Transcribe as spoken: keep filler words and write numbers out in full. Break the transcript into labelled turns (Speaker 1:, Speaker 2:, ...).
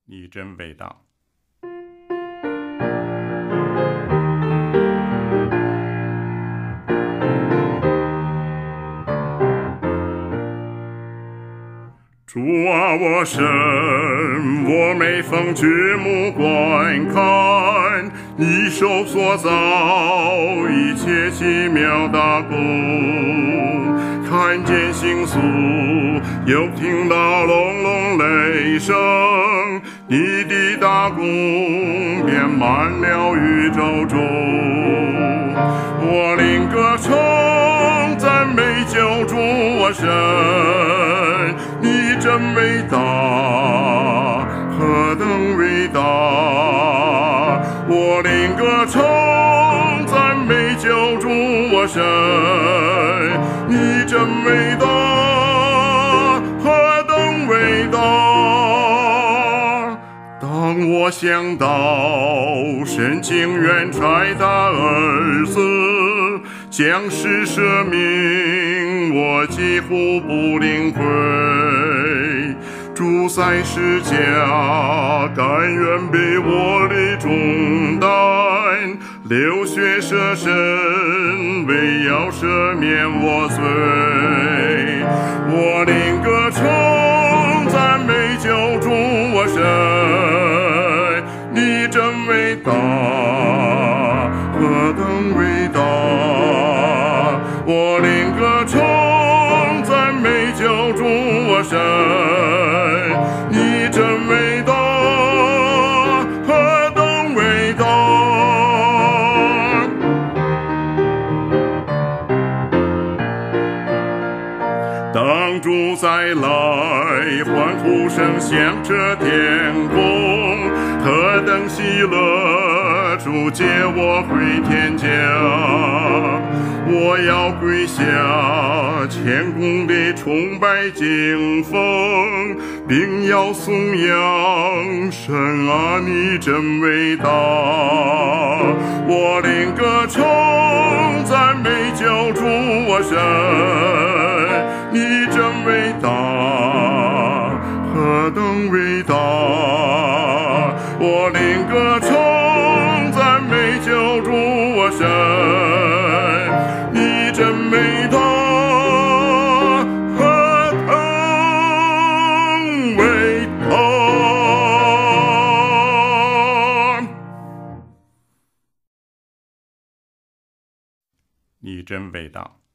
Speaker 1: 你真伟大！主啊，我神，我每逢举目观看，你手所造一切奇妙大工，看见星宿，又听到隆隆雷声，你的大功遍满了宇宙中。我灵歌唱，赞美救主我神，你真伟大，何等伟大！我灵歌唱，赞美救主我神，你真伟大，何等伟大！当我想到神竟愿差他儿子将世舍命，我几乎不领会。主在世家，甘愿背我的重担，流血舍身，为要赦免我罪。我灵歌唱，赞美救主我神，你真伟大，何等伟大！我灵歌唱，赞美救主我神，你真伟大，何等伟大！当主再来，欢呼声响彻天空，何等喜乐！主接我回天家，我要跪下，谦恭地崇拜敬奉，并要颂扬神啊，你真伟大！我灵歌唱，赞美救主我神，你真伟大，何等伟大！我灵歌唱，赞美救主我神，你真伟大，何等伟大！你真伟大！